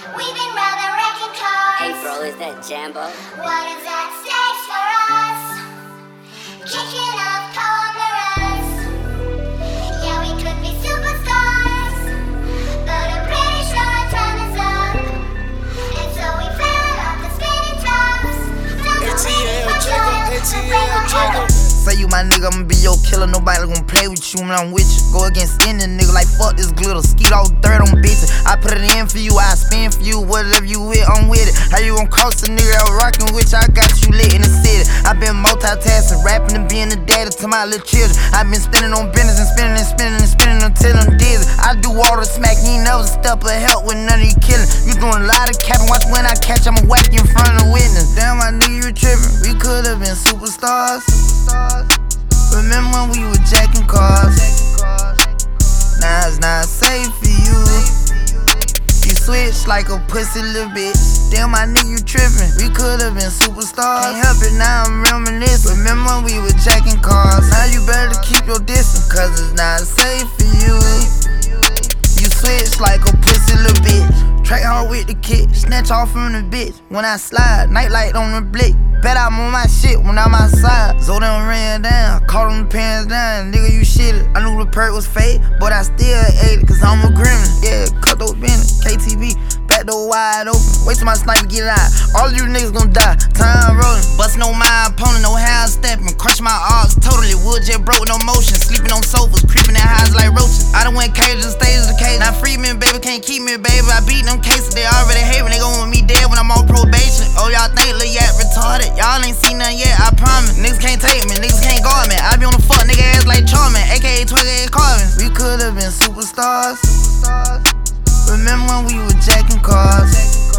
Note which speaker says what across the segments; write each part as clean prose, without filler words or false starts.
Speaker 1: We've been rather wrecking cars.
Speaker 2: Hey bro, is that Jambo?
Speaker 1: What is at stake for us? Kicking off cold mirrors. Yeah, we could be superstars, but I'm pretty sure our time is up. And so we fell off the spinning tops.
Speaker 3: ATL Jagger. Say you my nigga, I'ma be your killer. Nobody gon' play with you when I'm with you. Go against any nigga like fuck this glitter. Skeet all dirt on bitches. I put it in for you, I spin for you. Whatever you with, I'm with it. How you gon' cost a nigga that rockin' with you? I got you lit in the city. I been multitasking, rapping and being the daddy to my little children. I been spinning on business and spinning and spinning and spinning until I'm dizzy. I do all the smack, you ain't never step of help with none of you killing. You doing a lot of capping, watch when I catch, I'ma whack you in front of witness. Damn, my nigga, you trippin'. We could've been superstars. Remember when we were jacking cars? Now it's not safe for you. You switch like a pussy little bitch. Damn, my nigga, you trippin'. We could've been superstars. Can't help it, now I'm reminiscing. Remember when we were jacking cars? Now you better keep your distance, cause it's not safe for you. You switch like a pussy little bitch. Track hard with the kick, snatch off from the bitch. When I slide, nightlight on the blick. Bet I'm on my shit when I'm outside. So them ran down, caught them pants down. Nigga, you shitted. I knew the perk was fake, but I still ate it, cause I'm a gremlin. Yeah, cut those bins, KTV, back door wide open. Wait till my sniper get out. All you niggas gon' die, time rolling. Bustin' on my opponent, no hand stepping. Crush my arms totally, wood jet broke, no motion. Sleeping on sofas, creeping in highs like roaches. I done went cage and stays the cage. Now free me, baby, can't keep me, baby. I beat them cases, they already hate me. They gon' want me dead when I'm on probation. Oh, y'all think Lil Yak retarded? Y'all ain't seen nothing yet, I promise. Niggas can't take me, niggas can't guard me. I be on the fuck nigga ass like Charmin, aka 28 Carvin. We could've been superstars. Remember when we were jacking cars?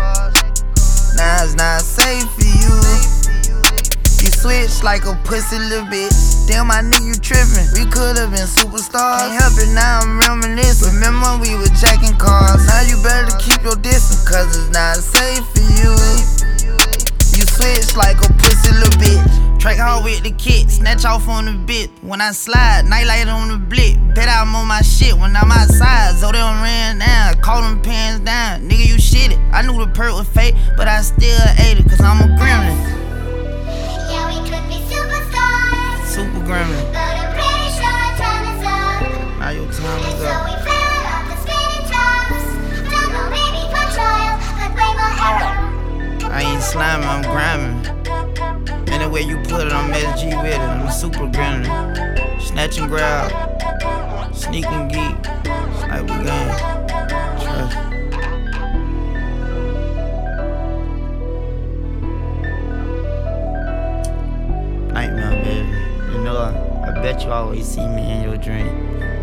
Speaker 3: Now it's not safe for you. You switch like a pussy little bitch. Damn, my nigga, you trippin'. We could've been superstars. Can't help it, now I'm reminiscing. Remember when we were jacking cars? Now you better keep your distance, cause it's not safe for you. You switch like a pussy little bitch. Track hard with the kick, snatch off on the bit. When I slide, nightlight on the blick. Bet I'm on my shit when I'm outside. So them ran down, caught them pants down. Nigga, you shitted. I knew the perk was fake, but I still ate it, cause I'm a gremlin.
Speaker 1: Yeah, we could be superstars,
Speaker 3: Super gremlin.
Speaker 1: but I'm pretty sure our time is up.
Speaker 3: Now your time
Speaker 1: And
Speaker 3: is
Speaker 1: so
Speaker 3: up.
Speaker 1: we fell off the spinning tops. Don't know, maybe for trial, but way more error.
Speaker 3: I ain't sliming, I'm grinding. Any way you put it, I'm SG with it. I'm a super gremlin. Snatch and grab, sneak and geek. It's like we gang. Trust. Nightmare, baby. You know, I bet you always see me in your dream.